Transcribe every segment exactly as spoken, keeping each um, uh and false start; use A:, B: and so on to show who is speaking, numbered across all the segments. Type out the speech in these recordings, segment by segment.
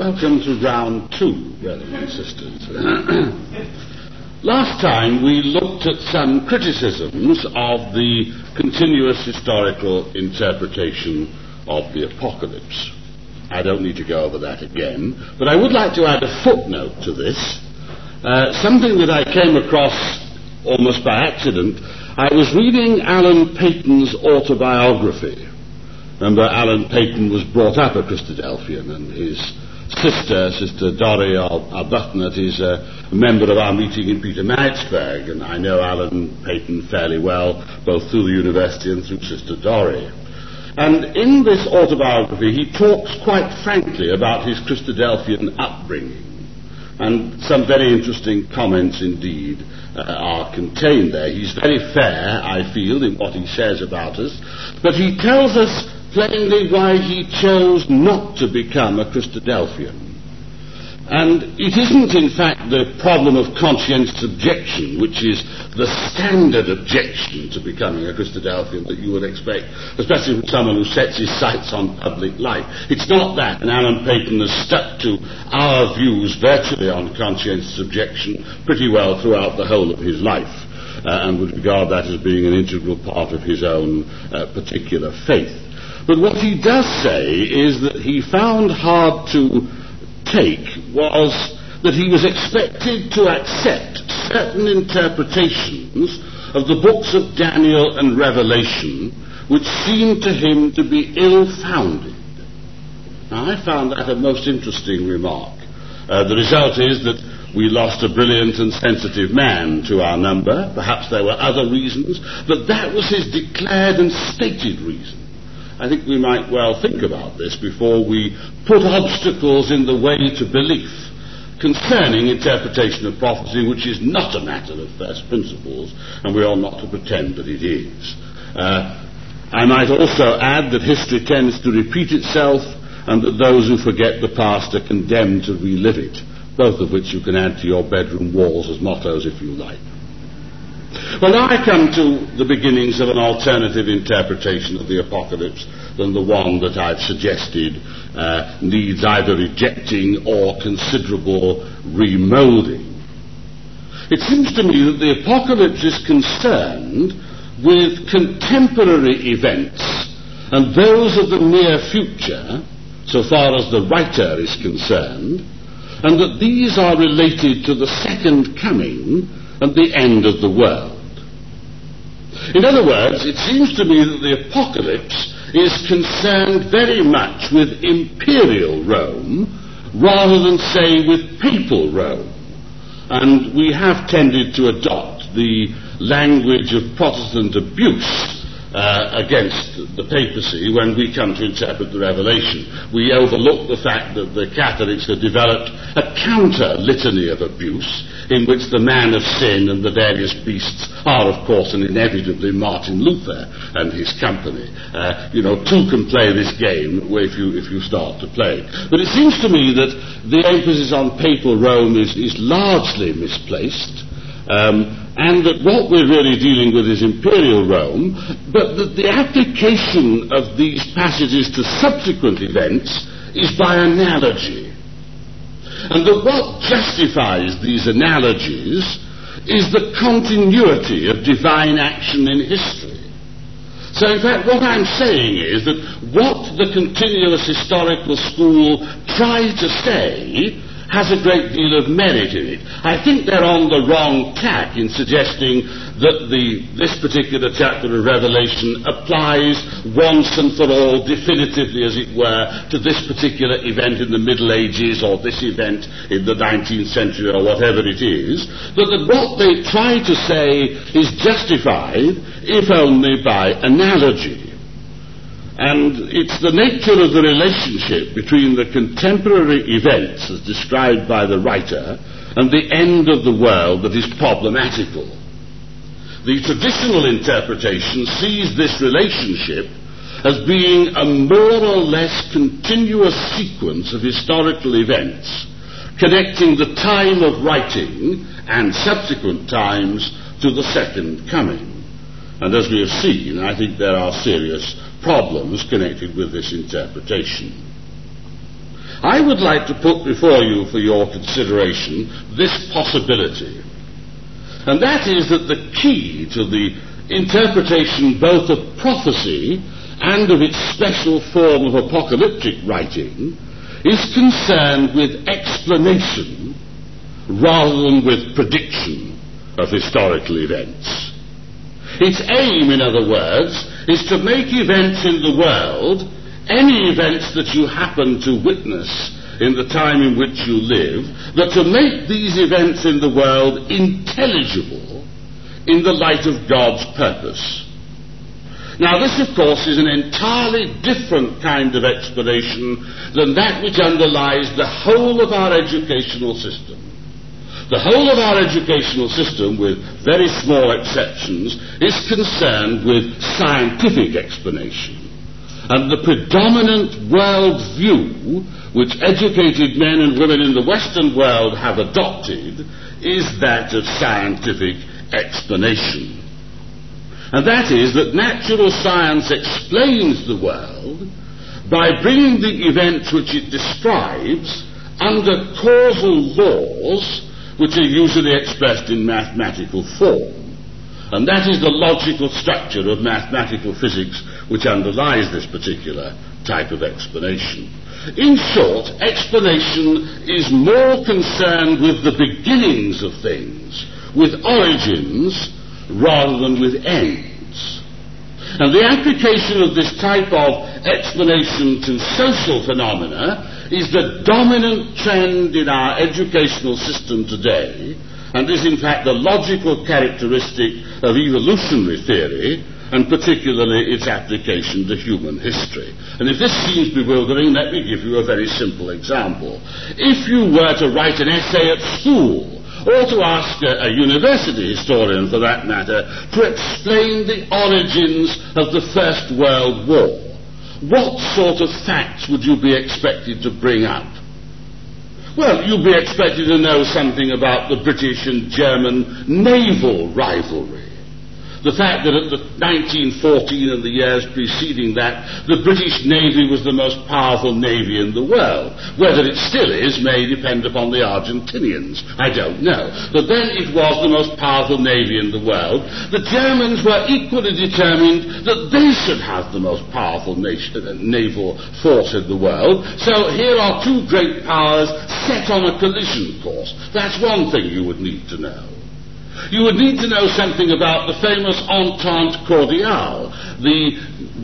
A: Welcome to round two, brothers and sisters. Last time we looked at some criticisms of the continuous historical interpretation of the Apocalypse. I don't need to go over that again, but I would like to add a footnote to this. Uh, something that I came across almost by accident. I was reading Alan Paton's autobiography. Remember, Alan Paton was brought up a Christadelphian, and his sister, Sister Dorrie Arbuthnot, is a member of our meeting in Pietermaritzburg, and I know Alan Paton fairly well, both through the university and through Sister Dorrie. And in this autobiography, he talks quite frankly about his Christadelphian upbringing. And some very interesting comments indeed uh, are contained there. He's very fair, I feel, in what he says about us, but he tells us plainly why he chose not to become a Christadelphian. And it isn't, in fact, the problem of conscientious objection, which is the standard objection to becoming a Christadelphian that you would expect, especially from someone who sets his sights on public life. It's not that, and Alan Paton has stuck to our views virtually on conscientious objection pretty well throughout the whole of his life, uh, and would regard that as being an integral part of his own uh, particular faith. But what he does say is that he found hard to take was that he was expected to accept certain interpretations of the books of Daniel and Revelation which seemed to him to be ill-founded. Now, I found that a most interesting remark. Uh, the result is that we lost a brilliant and sensitive man to our number. Perhaps there were other reasons, but that was his declared and stated reason. I think we might well think about this before we put obstacles in the way to belief concerning interpretation of prophecy, which is not a matter of first principles, and we ought not to pretend that it is. Uh, I might also add that history tends to repeat itself, and that those who forget the past are condemned to relive it, both of which you can add to your bedroom walls as mottos if you like. Well, now I come to the beginnings of an alternative interpretation of the Apocalypse than the one that I've suggested uh, needs either rejecting or considerable remoulding. It seems to me that the Apocalypse is concerned with contemporary events and those of the near future, so far as the writer is concerned, and that these are related to the second coming and the end of the world. In other words, it seems to me that the Apocalypse is concerned very much with imperial Rome rather than, say, with papal Rome. And we have tended to adopt the language of Protestant abuse Uh, against the papacy when we come to interpret the Revelation. We overlook the fact that the Catholics have developed a counter-litany of abuse in which the man of sin and the various beasts are, of course, and inevitably Martin Luther and his company. Uh, you know, two can play this game if you, if you start to play. But it seems to me that the emphasis on papal Rome is, is largely misplaced. Um, and that what we're really dealing with is imperial Rome, but that the application of these passages to subsequent events is by analogy. And that what justifies these analogies is the continuity of divine action in history. So in fact what I'm saying is that what the continuous historical school tries to say has a great deal of merit in it. I think they're on the wrong tack in suggesting that the, this particular chapter of Revelation applies once and for all, definitively as it were, to this particular event in the Middle Ages or this event in the nineteenth century or whatever it is, but that what they try to say is justified, if only by analogy. And it's the nature of the relationship between the contemporary events as described by the writer and the end of the world that is problematical. The traditional interpretation sees this relationship as being a more or less continuous sequence of historical events connecting the time of writing and subsequent times to the second coming. And as we have seen, I think there are serious problems connected with this interpretation. I would like to put before you for your consideration this possibility. And that is that the key to the interpretation both of prophecy and of its special form of apocalyptic writing is concerned with explanation rather than with prediction of historical events. Its aim, in other words, is to make events in the world, any events that you happen to witness in the time in which you live, but to make these events in the world intelligible in the light of God's purpose. Now this, of course, is an entirely different kind of explanation than that which underlies the whole of our educational system. The whole of our educational system, with very small exceptions, is concerned with scientific explanation. And the predominant world view which educated men and women in the Western world have adopted is that of scientific explanation. And that is that natural science explains the world by bringing the events which it describes under causal laws which are usually expressed in mathematical form. And that is the logical structure of mathematical physics which underlies this particular type of explanation. In short, explanation is more concerned with the beginnings of things, with origins, rather than with ends. And the application of this type of explanation to social phenomena is the dominant trend in our educational system today, and is in fact the logical characteristic of evolutionary theory, and particularly its application to human history. And if this seems bewildering, let me give you a very simple example. If you were to write an essay at school, or to ask a, a university historian, for that matter, to explain the origins of the First World War, what sort of facts would you be expected to bring up? Well, you'd be expected to know something about the British and German naval rivalry. The fact that at the nineteen fourteen and the years preceding that, the British Navy was the most powerful navy in the world. Whether it still is may depend upon the Argentinians. I don't know. But then it was the most powerful navy in the world. The Germans were equally determined that they should have the most powerful nation, uh, naval force in the world. So here are two great powers set on a collision course. That's one thing you would need to know. You would need to know something about the famous Entente Cordiale, the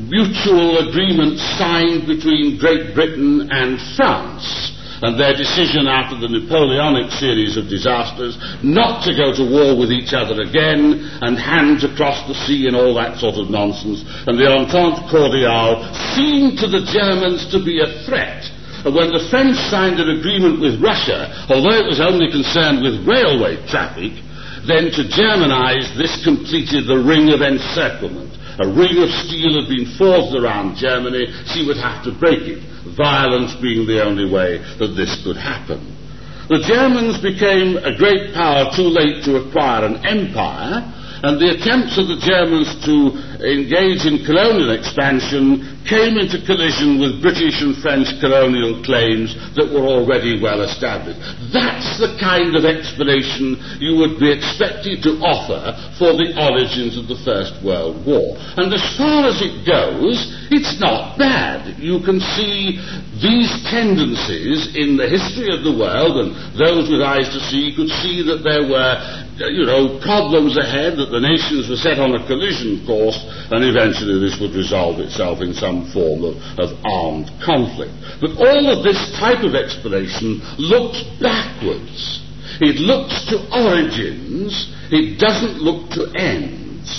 A: mutual agreement signed between Great Britain and France, and their decision after the Napoleonic series of disasters not to go to war with each other again, and hands across the sea and all that sort of nonsense. And the Entente Cordiale seemed to the Germans to be a threat. And when the French signed an agreement with Russia, although it was only concerned with railway traffic, then to Germanize, this completed the ring of encirclement. A ring of steel had been forged around Germany. She would have to break it, violence being the only way that this could happen. The Germans became a great power too late to acquire an empire, and the attempts of the Germans to engage in colonial expansion came into collision with British and French colonial claims that were already well established. That's the kind of explanation you would be expected to offer for the origins of the First World War. And as far as it goes, it's not bad. You can see these tendencies in the history of the world, and those with eyes to see could see that there were you know, problems ahead, that the nations were set on a collision course, and eventually this would resolve itself in some form of, of armed conflict. But all of this type of explanation looks backwards. It looks to origins. It doesn't look to ends.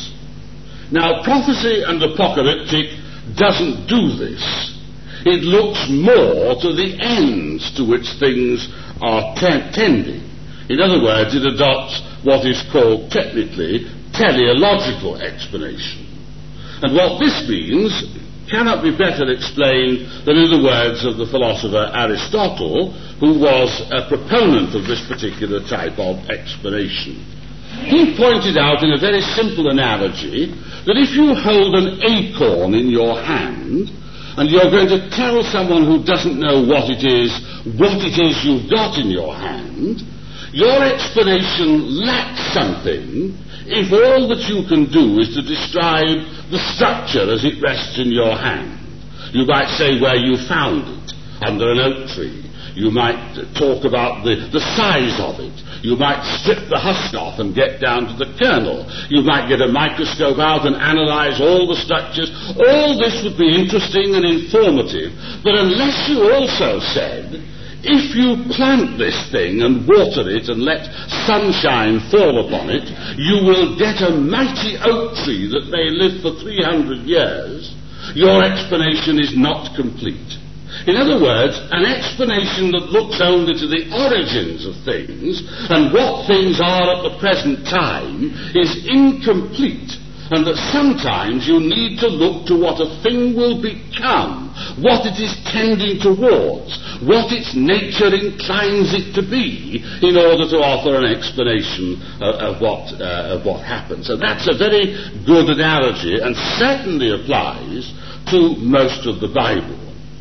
A: Now, prophecy and apocalyptic doesn't do this. It looks more to the ends to which things are t- tending. In other words, it adopts what is called technically teleological explanation. And what this means cannot be better explained than in the words of the philosopher Aristotle, who was a proponent of this particular type of explanation. He pointed out in a very simple analogy that if you hold an acorn in your hand and you're going to tell someone who doesn't know what it is, what it is you've got in your hand, your explanation lacks something if all that you can do is to describe the structure as it rests in your hand. You might say where you found it, under an oak tree. You might talk about the, the size of it. You might strip the husk off and get down to the kernel. You might get a microscope out and analyze all the structures. All this would be interesting and informative, but unless you also said, if you plant this thing and water it and let sunshine fall upon it, you will get a mighty oak tree that may live for three hundred years, your explanation is not complete. In other words, an explanation that looks only to the origins of things and what things are at the present time is incomplete, and that sometimes you need to look to what a thing will become, what it is tending towards, what its nature inclines it to be, in order to offer an explanation of, of, what, uh, of what happens. And that's a very good analogy and certainly applies to most of the Bible.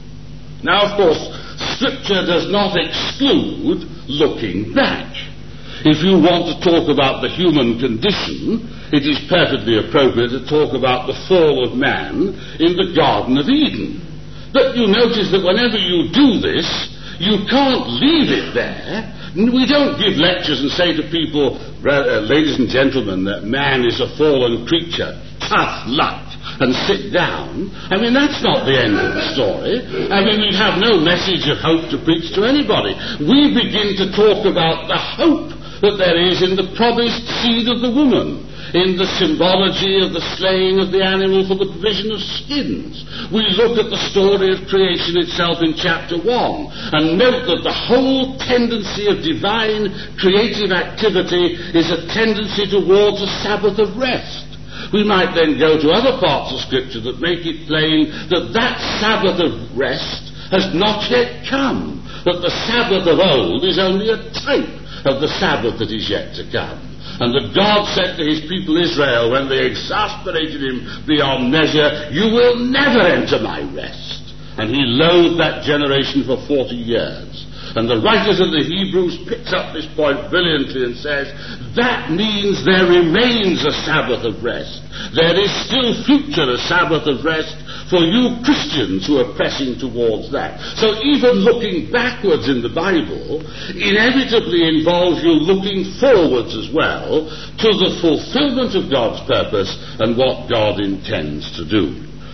A: Now, of course, Scripture does not exclude looking back. If you want to talk about the human condition, it is perfectly appropriate to talk about the fall of man in the Garden of Eden. But you notice that whenever you do this, you can't leave it there. We don't give lectures and say to people, uh, ladies and gentlemen, that man is a fallen creature, tough luck, and sit down. I mean, that's not the end of the story. I mean, we have no message of hope to preach to anybody. We begin to talk about the hope that there is in the promised seed of the woman, in the symbology of the slaying of the animal for the provision of skins. We look at the story of creation itself in chapter one and note that the whole tendency of divine creative activity is a tendency towards a Sabbath of rest. We might then go to other parts of Scripture that make it plain that that Sabbath of rest has not yet come, that the Sabbath of old is only a type of the Sabbath that is yet to come. And that God said to his people Israel, when they exasperated him beyond measure, you will never enter my rest. And he loathed that generation for forty years. And the writers of the Hebrews picks up this point brilliantly and says, that means there remains a Sabbath of rest. There is still future a Sabbath of rest for you Christians who are pressing towards that. So even looking backwards in the Bible inevitably involves you looking forwards as well to the fulfillment of God's purpose and what God intends to do.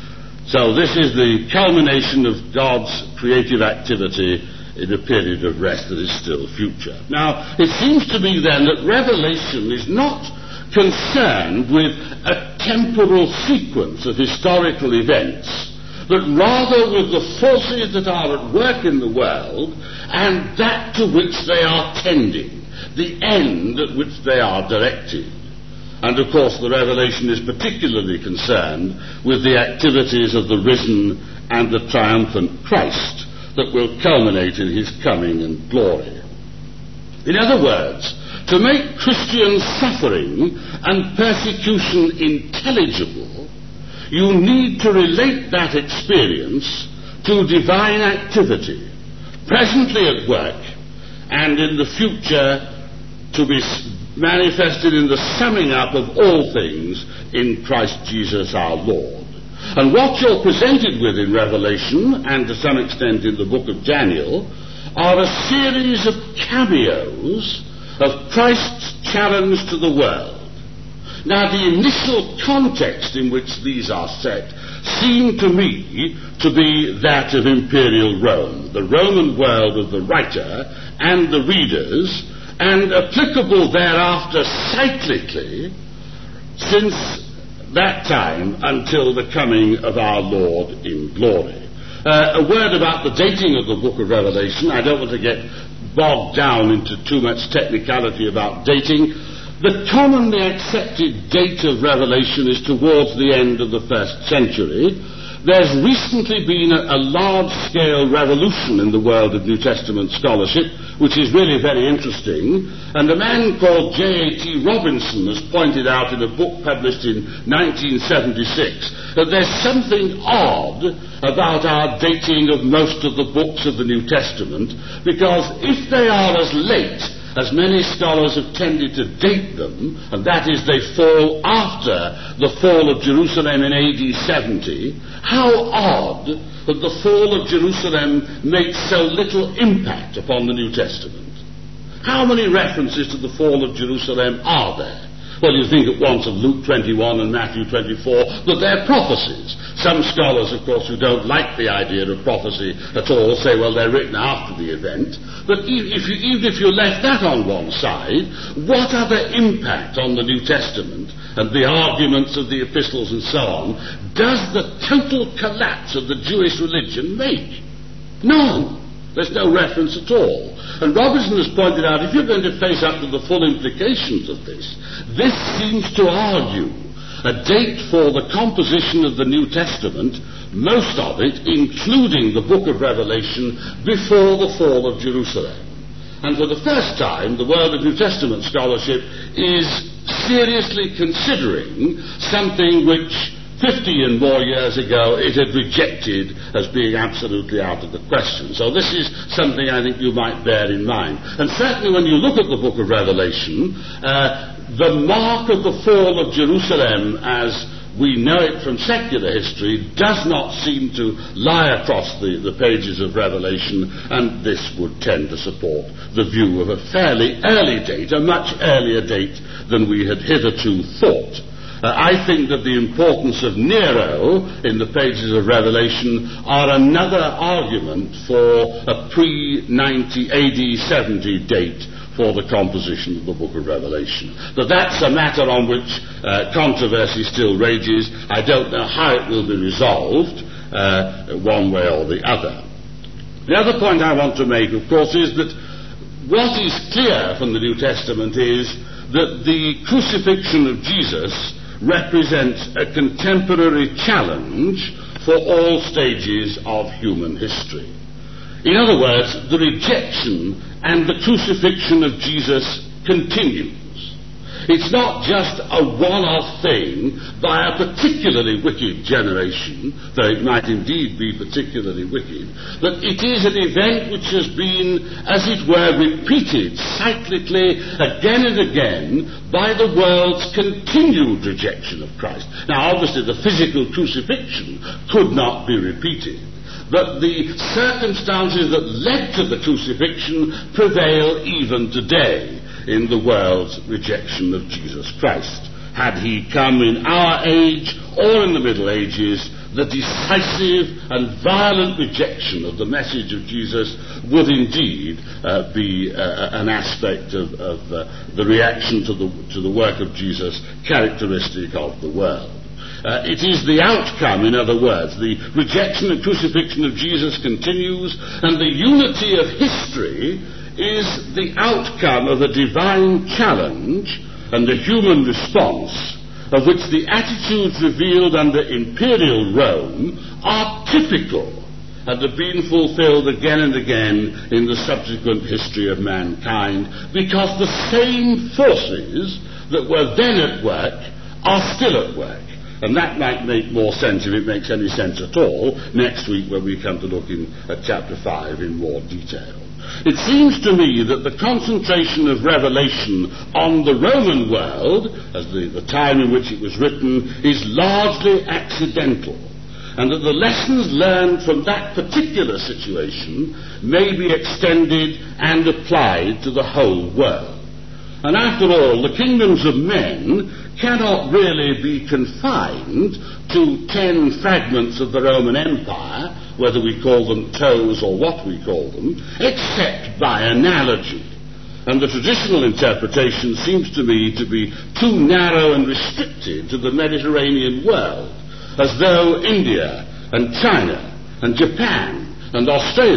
A: So this is the culmination of God's creative activity in a period of rest that is still future. Now, it seems to me then that Revelation is not concerned with a temporal sequence of historical events, but rather with the forces that are at work in the world and that to which they are tending, the end at which they are directed. And of course the Revelation is particularly concerned with the activities of the risen and the triumphant Christ that will culminate in his coming and glory. In other words, to make Christian suffering and persecution intelligible, you need to relate that experience to divine activity, presently at work, and in the future to be manifested in the summing up of all things in Christ Jesus our Lord. And what you're presented with in Revelation, and to some extent in the book of Daniel, are a series of cameos of Christ's challenge to the world. Now, the initial context in which these are set seem to me to be that of imperial Rome, the Roman world of the writer and the readers, and applicable thereafter cyclically since that time until the coming of our Lord in glory. Uh, a word about the dating of the book of Revelation. I don't want to get bogged down into too much technicality about dating, The commonly accepted date of Revelation is towards the end of the first century. There's recently been a, a large-scale revolution in the world of New Testament scholarship, which is really very interesting, and a man called J A T Robinson has pointed out in a book published in nineteen seventy-six that there's something odd about our dating of most of the books of the New Testament, because if they are as late as many scholars have tended to date them, and that is they fall after the fall of Jerusalem in A D seventy, how odd that the fall of Jerusalem makes so little impact upon the New Testament. How many references to the fall of Jerusalem are there? Well, you think at once of Luke twenty-one and Matthew twenty-four, but they're prophecies. Some scholars, of course, who don't like the idea of prophecy at all, say, well, they're written after the event. But if you, even if you left that on one side, what other impact on the New Testament and the arguments of the epistles and so on does the total collapse of the Jewish religion make? None. There's no reference at all. And Robinson has pointed out, if you're going to face up to the full implications of this, this seems to argue a date for the composition of the New Testament, most of it, including the book of Revelation, before the fall of Jerusalem. And for the first time, the world of New Testament scholarship is seriously considering something which fifty and more years ago it had rejected as being absolutely out of the question. So this is something I think you might bear in mind. And certainly when you look at the book of Revelation, uh, the mark of the fall of Jerusalem as we know it from secular history does not seem to lie across the, the pages of Revelation, and this would tend to support the view of a fairly early date, a much earlier date than we had hitherto thought. Uh, I think that the importance of Nero in the pages of Revelation are another argument for a pre ninety A D seventy date for the composition of the book of Revelation. But that's a matter on which uh, controversy still rages. I don't know how it will be resolved, uh, one way or the other. The other point I want to make, of course, is that what is clear from the New Testament is that the crucifixion of Jesus represents a contemporary challenge for all stages of human history. In other words, the rejection and the crucifixion of Jesus continues. It's not just a one-off thing by a particularly wicked generation, though it might indeed be particularly wicked, but it is an event which has been, as it were, repeated cyclically again and again by the world's continued rejection of Christ. Now, obviously, the physical crucifixion could not be repeated, but the circumstances that led to the crucifixion prevail even today in the world's rejection of Jesus Christ. Had he come in our age or in the Middle Ages, the decisive and violent rejection of the message of Jesus would indeed uh, be uh, an aspect of, of uh, the reaction to the, to the work of Jesus characteristic of the world. Uh, it is the outcome, in other words, the rejection and crucifixion of Jesus continues, and the unity of history is the outcome of a divine challenge and the human response, of which the attitudes revealed under imperial Rome are typical and have been fulfilled again and again in the subsequent history of mankind, because the same forces that were then at work are still at work. And that might make more sense, if it makes any sense at all, next week when we come to look in, at chapter five in more detail. It seems to me that the concentration of Revelation on the Roman world, as the, the time in which it was written, is largely accidental, and that the lessons learned from that particular situation may be extended and applied to the whole world. And after all, the kingdoms of men cannot really be confined to ten fragments of the Roman Empire, whether we call them toes or what we call them, except by analogy. And the traditional interpretation seems to me to be too narrow and restricted to the Mediterranean world, as though India and China and Japan and Australia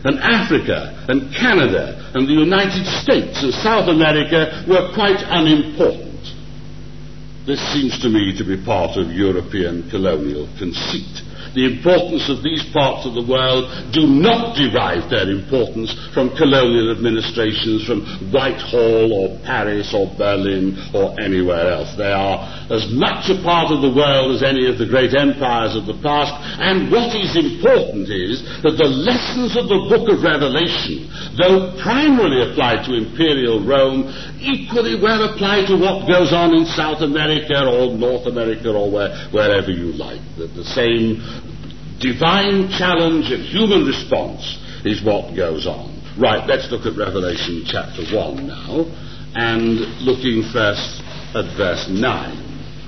A: and Africa and Canada and the United States and South America were quite unimportant. This seems to me to be part of European colonial conceit. The importance of these parts of the world do not derive their importance from colonial administrations from Whitehall or Paris or Berlin or anywhere else. They are as much a part of the world as any of the great empires of the past, and what is important is that the lessons of the book of Revelation, though primarily applied to imperial Rome, equally well apply to what goes on in South America or North America or where, wherever you like. The, the same divine challenge and human response is what goes on. Right, let's look at Revelation chapter one now, and looking first at verse nine.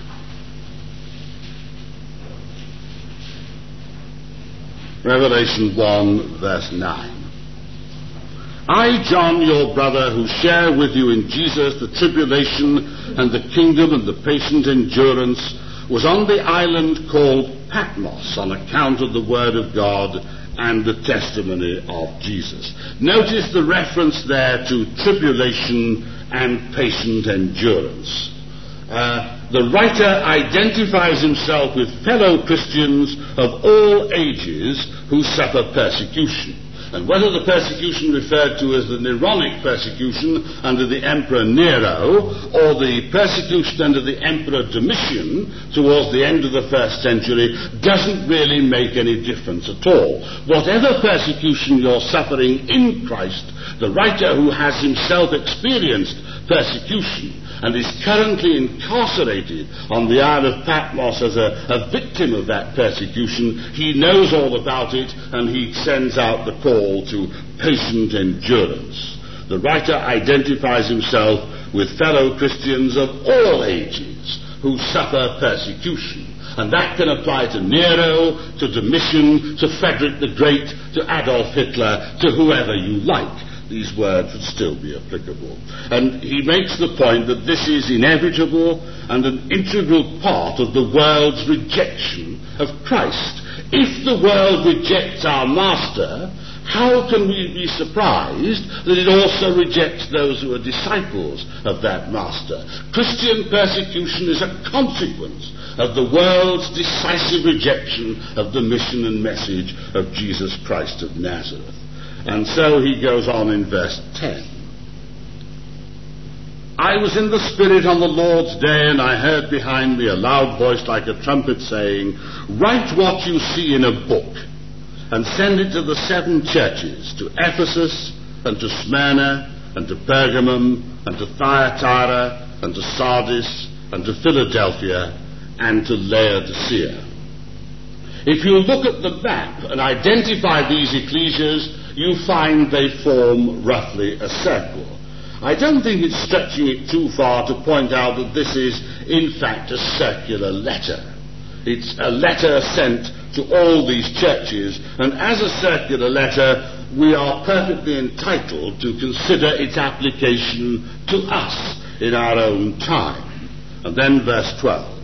A: Revelation one, verse nine. I, John, your brother, who share with you in Jesus the tribulation and the kingdom and the patient endurance, was on the island called Patmos on account of the word of God and the testimony of Jesus. Notice the reference there to tribulation and patient endurance. Uh, the writer identifies himself with fellow Christians of all ages who suffer persecution. And whether the persecution referred to as the Neronic persecution under the Emperor Nero, or the persecution under the Emperor Domitian towards the end of the first century, doesn't really make any difference at all. Whatever persecution you're suffering in Christ, the writer who has himself experienced persecution and is currently incarcerated on the Isle of Patmos as a, a victim of that persecution, he knows all about it, and he sends out the call to patient endurance. The writer identifies himself with fellow Christians of all ages who suffer persecution. And that can apply to Nero, to Domitian, to Frederick the Great, to Adolf Hitler, to whoever you like. These words would still be applicable. And he makes the point that this is inevitable and an integral part of the world's rejection of Christ. If the world rejects our master, how can we be surprised that it also rejects those who are disciples of that master? Christian persecution is a consequence of the world's decisive rejection of the mission and message of Jesus Christ of Nazareth. And so he goes on in verse ten. I was in the Spirit on the Lord's day, and I heard behind me a loud voice like a trumpet saying, write what you see in a book, and send it to the seven churches, to Ephesus, and to Smyrna, and to Pergamum, and to Thyatira, and to Sardis, and to Philadelphia, and to Laodicea. If you look at the map and identify these ecclesias, you find they form roughly a circle. I don't think it's stretching it too far to point out that this is, in fact, a circular letter. It's a letter sent to all these churches, and as a circular letter, we are perfectly entitled to consider its application to us in our own time. And then verse twelve.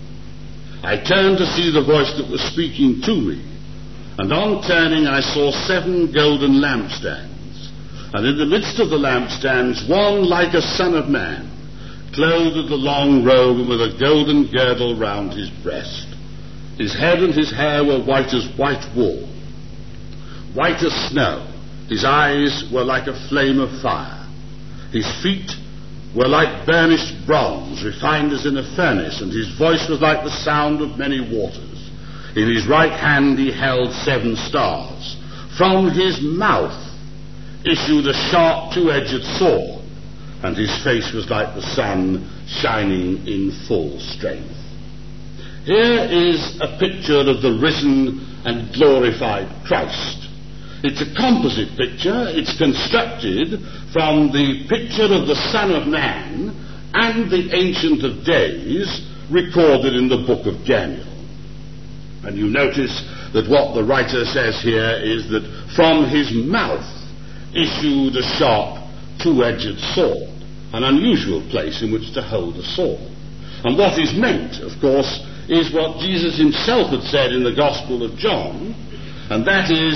A: I turned to see the voice that was speaking to me, and on turning I saw seven golden lampstands, and in the midst of the lampstands one like a son of man, clothed with a long robe and with a golden girdle round his breast. His head and his hair were white as white wool, white as snow. His eyes were like a flame of fire. His feet were like burnished bronze, refined as in a furnace, and his voice was like the sound of many waters. In his right hand he held seven stars. From his mouth issued a sharp two-edged sword, and his face was like the sun shining in full strength. Here is a picture of the risen and glorified Christ. It's a composite picture. It's constructed from the picture of the Son of Man and the Ancient of Days recorded in the book of Daniel. And you notice that what the writer says here is that from his mouth issued a sharp two-edged sword, an unusual place in which to hold a sword. And what is meant, of course, is what Jesus himself had said in the Gospel of John, and that is,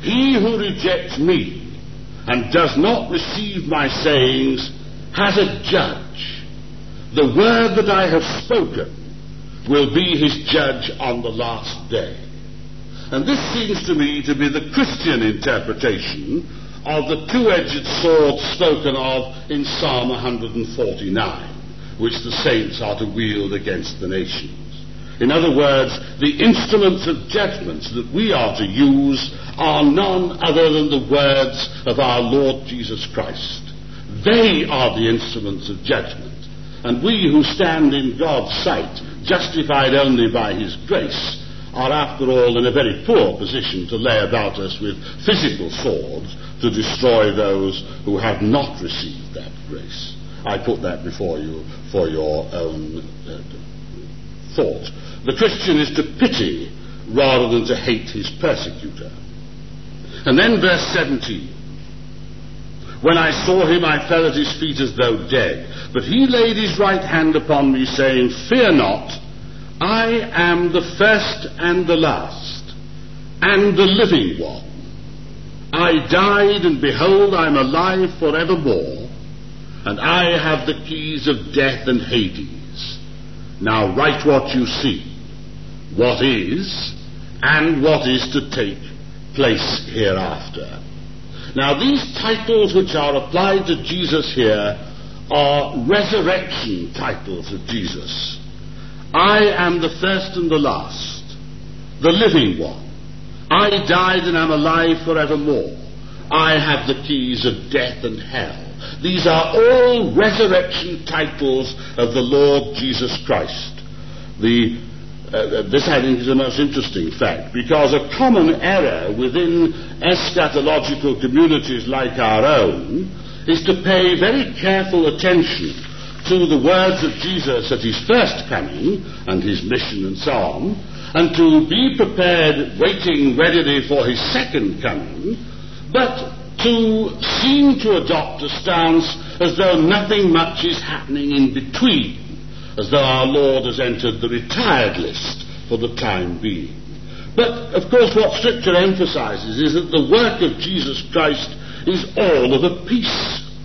A: He who rejects me and does not receive my sayings has a judge. The word that I have spoken will be his judge on the last day. And this seems to me to be the Christian interpretation of the two-edged sword spoken of in Psalm one forty-nine, which the saints are to wield against the nations. In other words, the instruments of judgment that we are to use are none other than the words of our Lord Jesus Christ. They are the instruments of judgment. And we who stand in God's sight, justified only by his grace, are after all in a very poor position to lay about us with physical swords to destroy those who have not received that grace. I put that before you for your own uh, thought. The Christian is to pity rather than to hate his persecutor. And then verse seventeen. When I saw him, I fell at his feet as though dead. But he laid his right hand upon me, saying, Fear not, I am the first and the last, and the living one. I died, and behold, I am alive forevermore, and I have the keys of death and Hades. Now write what you see, what is, and what is to take place hereafter. Now these titles which are applied to Jesus here are resurrection titles of Jesus. I am the first and the last, the living one. I died and am alive forevermore. I have the keys of death and hell. These are all resurrection titles of the Lord Jesus Christ. The Uh, this, I think, is the most interesting fact, because a common error within eschatological communities like our own is to pay very careful attention to the words of Jesus at his first coming and his mission and so on, and to be prepared, waiting readily for his second coming, but to seem to adopt a stance as though nothing much is happening in between, as though our Lord has entered the retired list for the time being. But, of course, what Scripture emphasizes is that the work of Jesus Christ is all of a piece.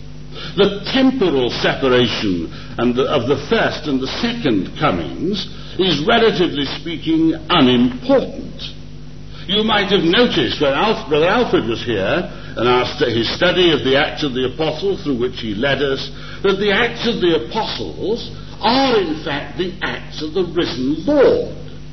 A: The temporal separation and the, of the first and the second comings is, relatively speaking, unimportant. You might have noticed when Alf, Brother Alfred was here, and our st- his study of the Acts of the Apostles, through which he led us, that the Acts of the Apostles are in fact the acts of the risen Lord.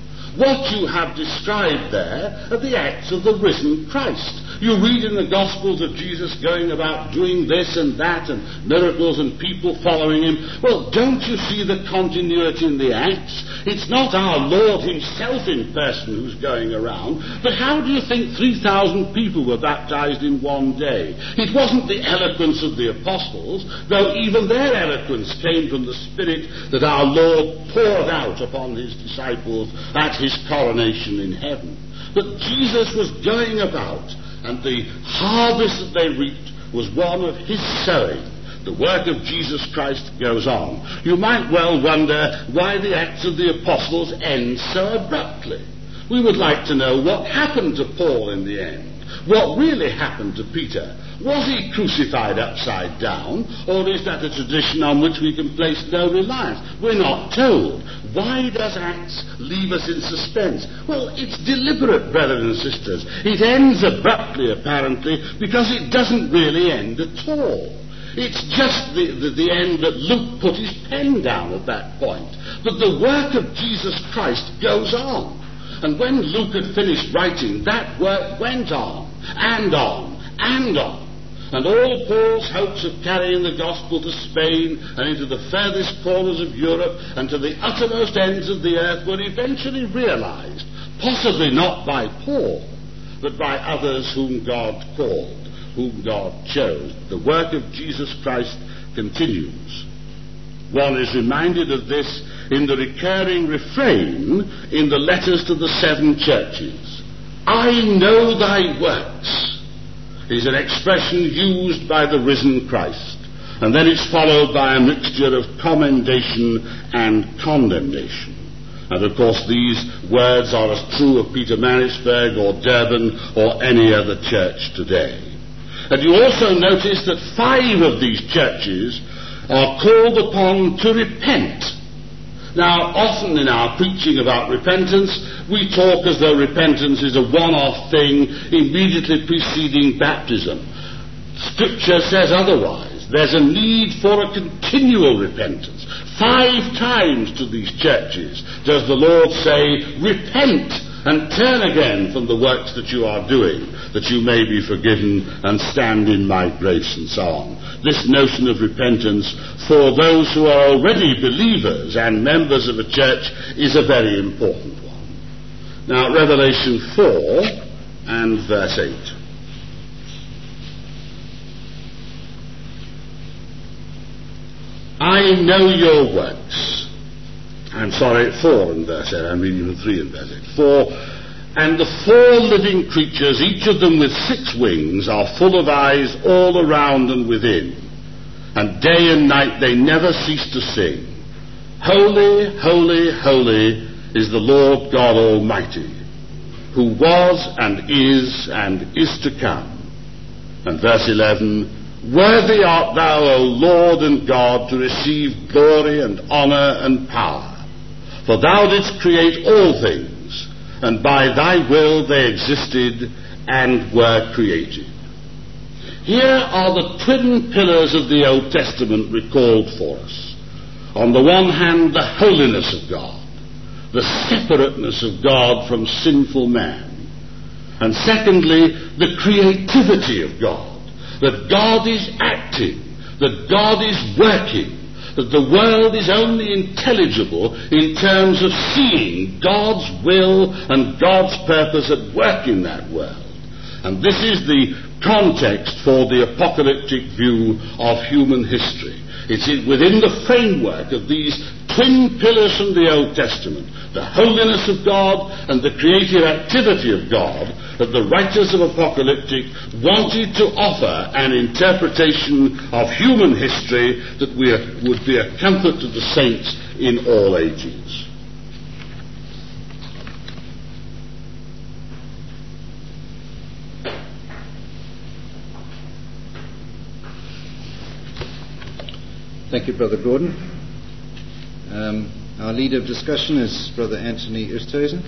A: What you have described there are the acts of the risen Christ. You read in the Gospels of Jesus going about doing this and that and miracles and people following him. Well, don't you see the continuity in the acts? It's not our Lord himself in person who's going around, but how do you think three thousand people were baptized in one day? It wasn't the eloquence of the apostles, though even their eloquence came from the Spirit that our Lord poured out upon his disciples at his coronation in heaven. But Jesus was going about, and the harvest that they reaped was one of his sowing. The work of Jesus Christ goes on. You might well wonder why the Acts of the Apostles end so abruptly. We would like to know what happened to Paul in the end. What really happened to Peter? Was he crucified upside down, or is that a tradition on which we can place no reliance? We're not told. Why does Acts leave us in suspense? Well, it's deliberate, brothers and sisters. It ends abruptly, apparently, because it doesn't really end at all. It's just the, the, the end that Luke put his pen down at that point. But the work of Jesus Christ goes on. And when Luke had finished writing, that work went on, and on, and on. And all Paul's hopes of carrying the gospel to Spain and into the furthest corners of Europe and to the uttermost ends of the earth were eventually realized, possibly not by Paul, but by others whom God called, whom God chose. The work of Jesus Christ continues. One is reminded of this in the recurring refrain in the letters to the seven churches. I know thy works is an expression used by the risen Christ, and then it's followed by a mixture of commendation and condemnation. And of course these words are as true of Peter Marisburg or Durban or any other church today. And you also notice that five of these churches are called upon to repent. Now, often in our preaching about repentance, we talk as though repentance is a one-off thing immediately preceding baptism. Scripture says otherwise. There's a need for a continual repentance. Five times to these churches does the Lord say, repent and turn again from the works that you are doing, that you may be forgiven and stand in my grace, and so on. This notion of repentance for those who are already believers and members of a church is a very important one. Now, Revelation four and verse eight. I know your works. I'm sorry, four and verse eight. I'm reading from three and verse eight. Four. And the four living creatures, each of them with six wings, are full of eyes all around and within. And day and night they never cease to sing, Holy, holy, holy is the Lord God Almighty, who was and is and is to come. And verse eleven, Worthy art thou, O Lord and God, to receive glory and honour and power. For thou didst create all things, and by thy will they existed and were created. Here are the twin pillars of the Old Testament recalled for us. On the one hand, the holiness of God, the separateness of God from sinful man. And secondly, the creativity of God, that God is acting, that God is working, that the world is only intelligible in terms of seeing God's will and God's purpose at work in that world. And this is the context for the apocalyptic view of human history. It's within the framework of these twin pillars from the Old Testament, the holiness of God and the creative activity of God, that the writers of Apocalyptic wanted to offer an interpretation of human history that we are, would be a comfort to the saints in all ages.
B: Thank you, Brother Gordon. Um, our leader of discussion is Brother Anthony Oosthuizen.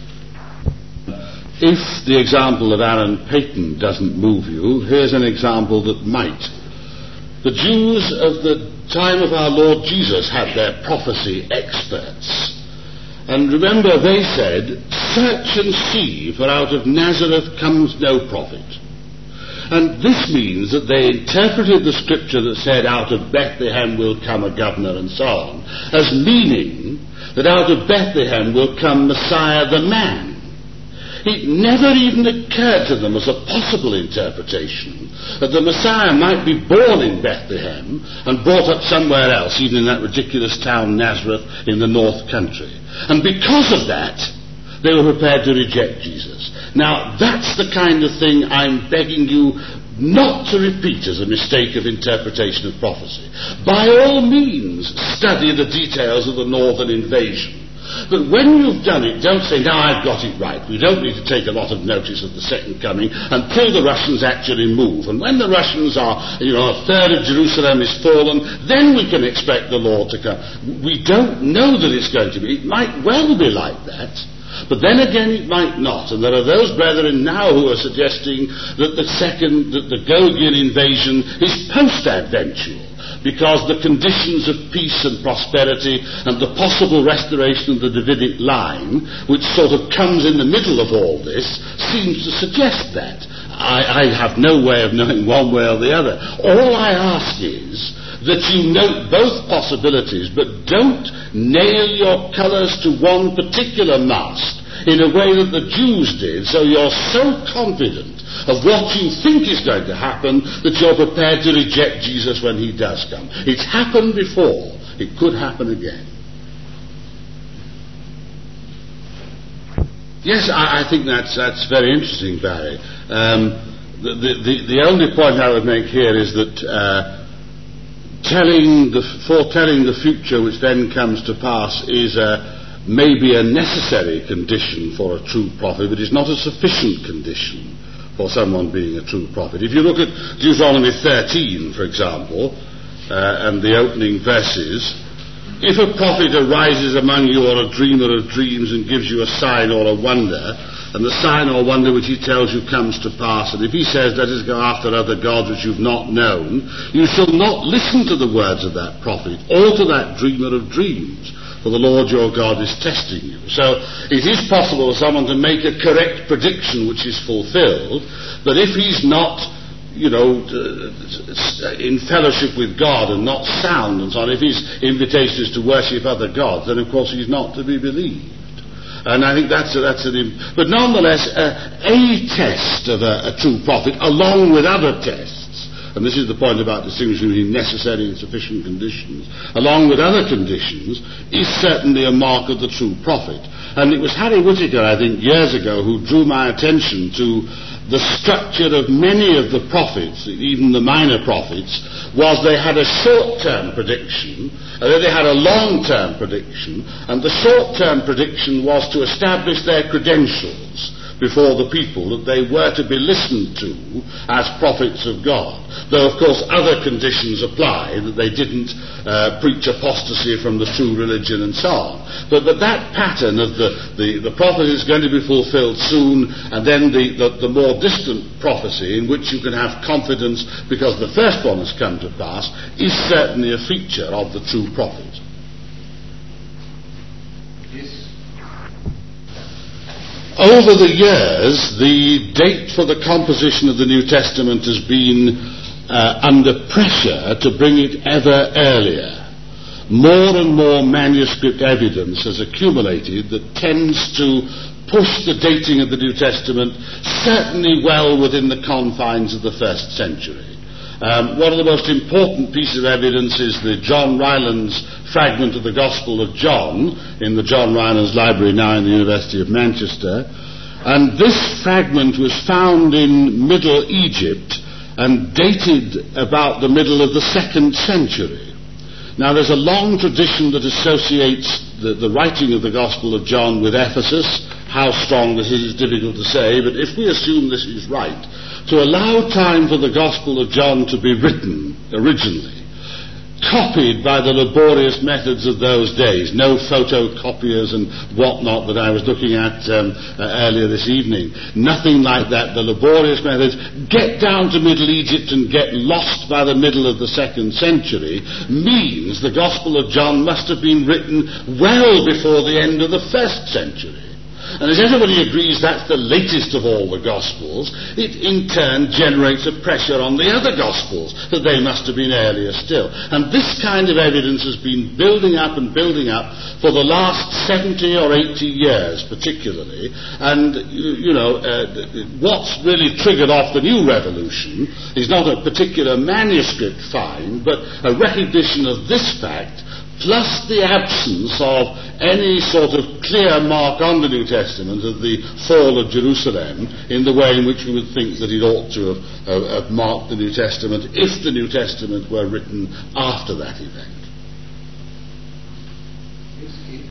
A: If the example of Alan Paton doesn't move you, here's an example that might. The Jews of the time of our Lord Jesus had their prophecy experts. And remember, they said, search and see, for out of Nazareth comes no prophet. And this means that they interpreted the scripture that said, out of Bethlehem will come a governor and so on, as meaning that out of Bethlehem will come Messiah the man. It never even occurred to them as a possible interpretation that the Messiah might be born in Bethlehem and brought up somewhere else, even in that ridiculous town Nazareth in the North Country. And because of that, they were prepared to reject Jesus. Now, that's the kind of thing I'm begging you not to repeat as a mistake of interpretation of prophecy. By all means, study the details of the northern invasion. But when you've done it, don't say, now I've got it right. We don't need to take a lot of notice of the second coming until the Russians actually move. And when the Russians are, you know, a third of Jerusalem is fallen, then we can expect the Lord to come. We don't know that it's going to be. It might well be like that. But then again it might not, and there are those brethren now who are suggesting that the second, that the Gogian invasion is post-adventual, because the conditions of peace and prosperity and the possible restoration of the Davidic line, which sort of comes in the middle of all this, seems to suggest that. I, I have no way of knowing one way or the other. All I ask is that you note both possibilities, but don't nail your colours to one particular mast in a way that the Jews did, so you're so confident of what you think is going to happen that you're prepared to reject Jesus when he does come. It's happened before. It could happen again. Yes, I, I think that's, that's very interesting, Barry. Um, the, the, the only point I would make here is that uh, telling the, foretelling the future which then comes to pass is a, may be a necessary condition for a true prophet, but is not a sufficient condition for someone being a true prophet. If you look at Deuteronomy thirteen, for example, uh, and the opening verses, if a prophet arises among you, or a dreamer of dreams, and gives you a sign or a wonder, and the sign or wonder which he tells you comes to pass, and if he says, let us go after other gods which you've not known, you shall not listen to the words of that prophet, or to that dreamer of dreams, for the Lord your God is testing you. So it is possible for someone to make a correct prediction which is fulfilled, but if he's not, you know, in fellowship with God and not sound and so on, if his invitation is to worship other gods, then of course he's not to be believed. And I think that's a, that's an, but nonetheless, uh, a test of a, a true prophet, along with other tests, and this is the point about distinguishing between necessary and sufficient conditions, along with other conditions, is certainly a mark of the true prophet. And it was Harry Whittaker, I think, years ago, who drew my attention to the structure of many of the prophets, even the minor prophets, was they had a short-term prediction, and then they had a long-term prediction, and the short-term prediction was to establish their credentials before the people that they were to be listened to as prophets of God. Though, of course, other conditions apply, that they didn't uh, preach apostasy from the true religion and so on. But, but that pattern of the, the, the prophet is going to be fulfilled soon, and then the, the, the more distant prophecy in which you can have confidence because the first one has come to pass, is certainly a feature of the true prophet. Over the years, the date for the composition of the New Testament has been uh, under pressure to bring it ever earlier. More and more manuscript evidence has accumulated that tends to push the dating of the New Testament certainly well within the confines of the first century. Um, one of the most important pieces of evidence is the John Rylands fragment of the Gospel of John in the John Rylands Library now in the University of Manchester. And this fragment was found in Middle Egypt and dated about the middle of the second century. Now there's a long tradition that associates the, the writing of the Gospel of John with Ephesus. How strong this is is difficult to say, but if we assume this is right, to allow time for the Gospel of John to be written originally, copied by the laborious methods of those days, no photocopiers and whatnot that I was looking at um, uh, earlier this evening, nothing like that, the laborious methods, get down to Middle Egypt and get lost by the middle of the second century, means the Gospel of John must have been written well before the end of the first century. And as everybody agrees that's the latest of all the Gospels, it in turn generates a pressure on the other Gospels that they must have been earlier still. And this kind of evidence has been building up and building up for the last seventy or eighty years particularly. And, you know, uh, what's really triggered off the new revolution is not a particular manuscript find, but a recognition of this fact, plus the absence of any sort of clear mark on the New Testament of the fall of Jerusalem in the way in which we would think that it ought to have, uh, have marked the New Testament if the New Testament were written after that event.